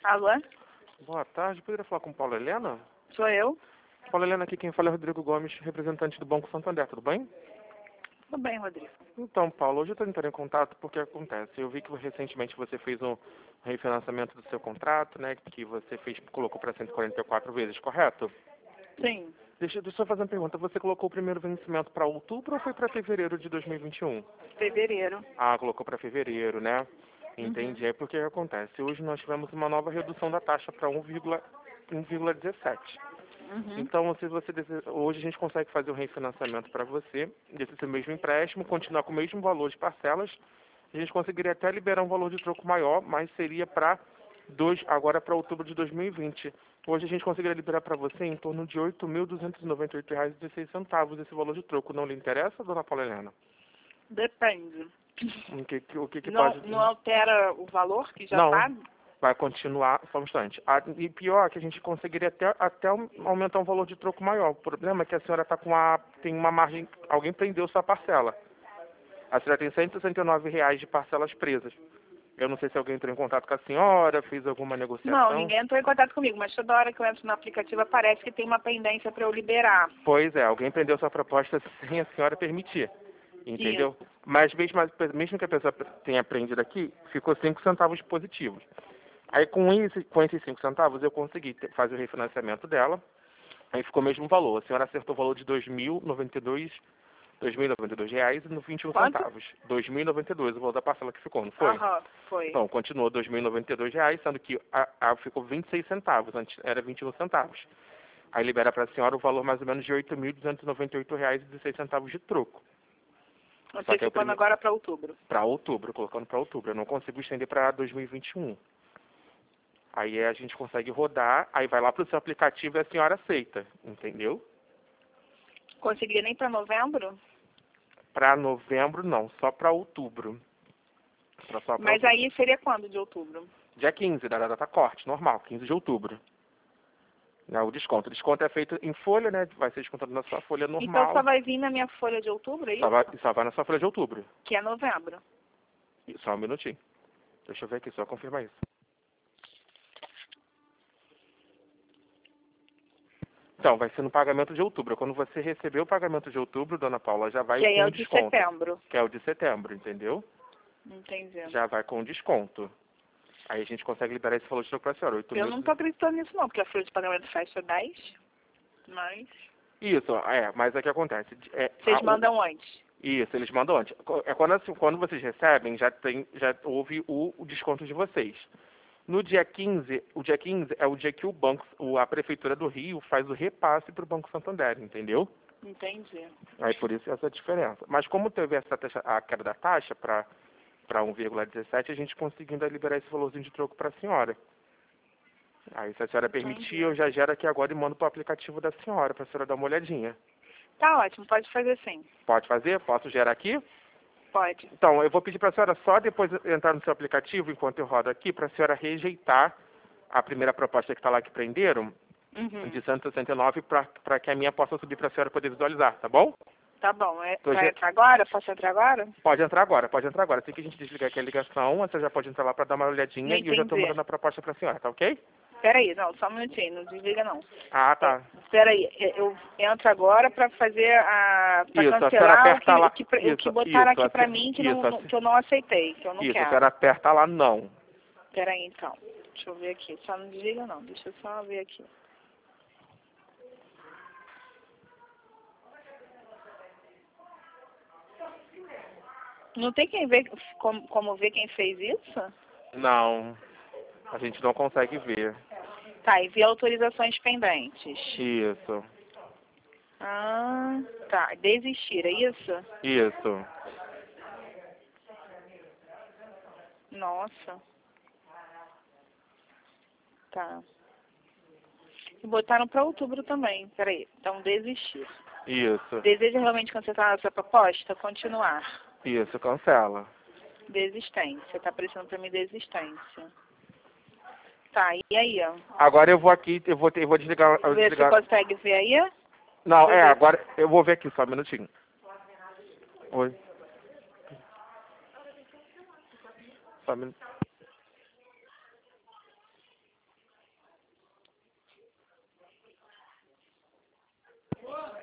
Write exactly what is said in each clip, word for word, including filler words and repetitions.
Alô? Boa tarde, poderia falar com Paula Helena? Sou eu? Paula Helena, aqui quem fala é Rodrigo Gomes, representante do Banco Santander, tudo bem? Tudo bem, Rodrigo. Então, Paula, hoje eu estou entrando em contato porque acontece. Eu vi que recentemente você fez um refinanciamento do seu contrato, né? Que você fez, colocou para cento e quarenta e quatro vezes, correto? Sim, Deixa, deixa eu fazer uma pergunta. Você colocou o primeiro vencimento para outubro ou foi para fevereiro de dois mil e vinte e um? fevereiro. Ah, colocou para fevereiro, né? Uhum. Entendi. É porque acontece. Hoje nós tivemos uma nova redução da taxa para um vírgula dezessete. Uhum. Então, se você deseja, hoje a gente consegue fazer um refinanciamento para você, desse seu mesmo empréstimo, continuar com o mesmo valor de parcelas. A gente conseguiria até liberar um valor de troco maior, mas seria para dois, agora para outubro de dois mil e vinte. Hoje a gente conseguiria liberar para você em torno de oito mil duzentos e noventa e oito reais e dezesseis centavos esse valor de troco. Não lhe interessa, dona Paula Helena? Depende. O que, que- o que, que Não, pode... não altera o valor que já Não, tá? vai continuar, só um instante. A- e pior, que a gente conseguiria até, até um- aumentar um valor de troco maior. O problema é que a senhora tá com a, tem uma margem, alguém prendeu sua parcela. A senhora tem cento e sessenta e nove reais de parcelas presas. Eu não sei se alguém entrou em contato com a senhora, fez alguma negociação. Não, ninguém entrou em contato comigo, mas toda hora que eu entro no aplicativo aparece que tem uma pendência para eu liberar. Pois é, alguém prendeu sua proposta sem a senhora permitir. Entendeu? Isso. Mas mesmo, mesmo que a pessoa tenha prendido aqui, ficou cinco centavos positivos. Aí com, esse, com esses cinco centavos eu consegui ter- fazer o refinanciamento dela. Aí ficou o mesmo valor. A senhora acertou o valor de dois mil e noventa e dois dois mil e noventa e dois reais e vinte e um Quanto? centavos. dois mil e noventa e dois, o valor da parcela que ficou, não foi? Aham, foi. Então, continuou dois mil e noventa e dois reais, sendo que a, a ficou vinte e seis centavos, antes era vinte e um centavos. Aí libera para a senhora o valor mais ou menos de oito mil duzentos e noventa e oito reais e dezesseis centavos de troco. Só que é o Antecipando primeiro... agora para outubro. Para outubro, colocando para outubro. Eu não consigo estender para dois mil e vinte e um. Aí a gente consegue rodar, aí vai lá para o seu aplicativo e a senhora aceita, entendeu? Conseguiria nem para novembro? Para novembro, não, só para outubro. Pra só pra Mas outubro. aí seria quando de outubro? Dia quinze, da data corte, normal, quinze de outubro. Né, o desconto. O desconto é feito em folha, né? Vai ser descontado na sua folha Então normal. só vai vir na minha folha de outubro, é Só isso? vai, só vai na sua folha de outubro. Que é novembro. E só um minutinho. Deixa eu ver aqui, só confirmar isso. Então, vai ser no pagamento de outubro. Quando você receber o pagamento de outubro, dona Paula, já vai Que aí com é o de desconto. setembro. Que é o de setembro, entendeu? Entendi. Já vai com desconto. Aí a gente consegue liberar esse valor de troco para a senhora. oito Eu mil. não tô acreditando nisso não, porque a folha de pagamento fecha dez, mas... Isso, é, mas é que acontece. É, Vocês a- o- mandam antes. Isso, eles mandam antes. É quando, assim, quando vocês recebem, já tem, já houve o, o desconto de vocês. No dia quinze, o dia quinze é o dia que o banco, o- a prefeitura do Rio faz o repasse para o Banco Santander, entendeu? Entendi. Aí por isso essa diferença. Mas como teve essa taxa, a queda da taxa para para um vírgula dezessete, a gente conseguiu ainda liberar esse valorzinho de troco para a senhora. Aí se a senhora Entendi. permitir, eu já gero aqui agora e mando para o aplicativo da senhora, para a senhora dar uma olhadinha. Tá ótimo, pode fazer sim. Pode fazer? Posso gerar aqui? Pode. Então, eu vou pedir para a senhora só depois entrar no seu aplicativo, enquanto eu rodo aqui, para a senhora rejeitar a primeira proposta que está lá que prenderam, Uhum. de cento e sessenta e nove, para que a minha possa subir para a senhora poder visualizar, tá bom? Tá bom. É, Tô vai ge- entrar agora? Posso entrar agora? Pode entrar agora, pode entrar agora. Assim que a gente desligar aqui a ligação, você já pode entrar lá para dar uma olhadinha e eu já estou Entendi. mandando a proposta para a senhora, tá ok? Peraí, não, só um minutinho, não desliga não. Ah, tá. Peraí, eu entro agora pra fazer a... pra Isso, a senhora cancelar o aperta que, lá. o que, o que Isso, botaram isso, aqui pra assim- mim que, isso, não, assim- que eu não aceitei, que eu não Isso, a quero. senhora aperta lá não. Peraí, então. Deixa eu ver aqui. Só não desliga não, deixa eu só ver aqui. Não tem quem ver, como, como ver quem fez isso? Não, a gente não consegue ver. Tá, e ver autorizações pendentes. Isso, Ah, tá. Desistir, é isso? isso. Nossa. Tá. E botaram pra outubro também. Peraí. Então, desistir. Isso, Deseja realmente cancelar a sua proposta? Continuar. isso, cancela. Desistência. Tá aparecendo pra mim desistência. Tá, e aí, ó? Agora eu vou aqui, eu vou, ter, eu vou desligar. Eu Vê se desligar. consegue ver aí? Não, é, Beleza. agora eu vou ver aqui só um minutinho. Oi. Só um minuto.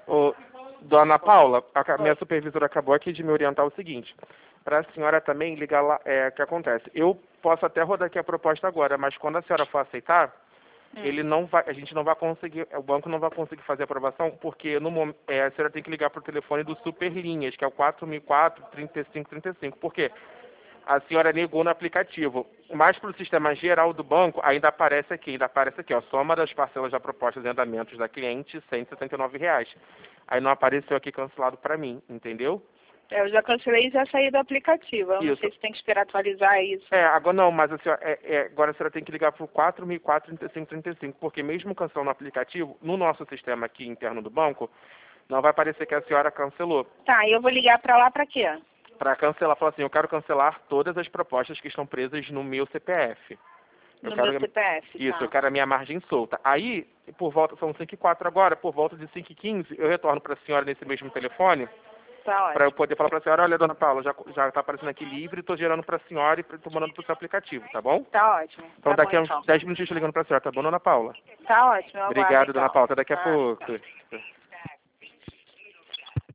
Ô, dona Paula, a minha supervisora acabou aqui de me orientar o seguinte. Para a senhora também ligar lá, é, o que acontece? Eu posso até rodar aqui a proposta agora, mas quando a senhora for aceitar, Hum. ele não vai, a gente não vai conseguir, o banco não vai conseguir fazer a aprovação, porque no momento, é, a senhora tem que ligar para o telefone do Superlinhas, que é o quatro mil e quatro, trinta e cinco trinta e cinco. Por quê? A senhora negou no aplicativo. Mas para o sistema geral do banco, ainda aparece aqui, ainda aparece aqui, ó, soma das parcelas da proposta de andamentos da cliente, cento e setenta e nove reais. Aí não apareceu aqui cancelado para mim, entendeu? É, eu já cancelei e já saí do aplicativo. Eu não Isso. sei se tem que esperar atualizar isso. É, agora não, mas a senhora, é, é, agora a senhora tem que ligar para o quatro mil e quatro, trinta e cinco trinta e cinco, porque mesmo cancelando no aplicativo, no nosso sistema aqui interno do banco, não vai aparecer que a senhora cancelou. Tá, e eu vou ligar para lá para quê? Para cancelar, falar assim, eu quero cancelar todas as propostas que estão presas no meu C P F. Eu No quero, meu C P F, isso, tá. eu quero a minha margem solta. Aí, por volta, são cinco e quatro agora, por volta de cinco e quinze, eu retorno para a senhora nesse mesmo telefone, Tá para eu ótimo. poder falar para a senhora, olha, dona Paula, já já está aparecendo aqui livre, estou gerando para a senhora e estou mandando para o seu aplicativo, tá bom? Tá ótimo. Então Tá daqui a bom, uns então. dez minutinhos estou ligando para a senhora, tá bom, dona Paula? Tá ótimo, eu aguardo, Obrigado, então. dona Paula, até daqui a Tá. pouco.